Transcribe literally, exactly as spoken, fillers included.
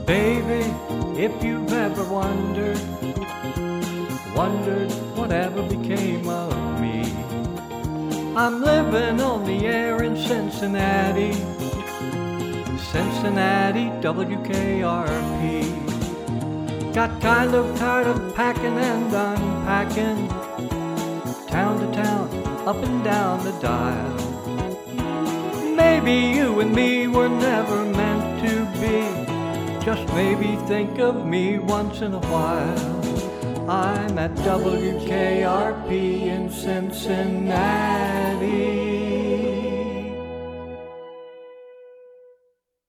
Baby, if you've ever wondered, wondered whatever became of me, I'm living on the air in Cincinnati, Cincinnati, W K R P. Got kind of tired of packing and unpacking, town to town, up and down the dial. Maybe you and me were never meant to be. Just maybe think of me once in a while. I'm at W K R P in Cincinnati.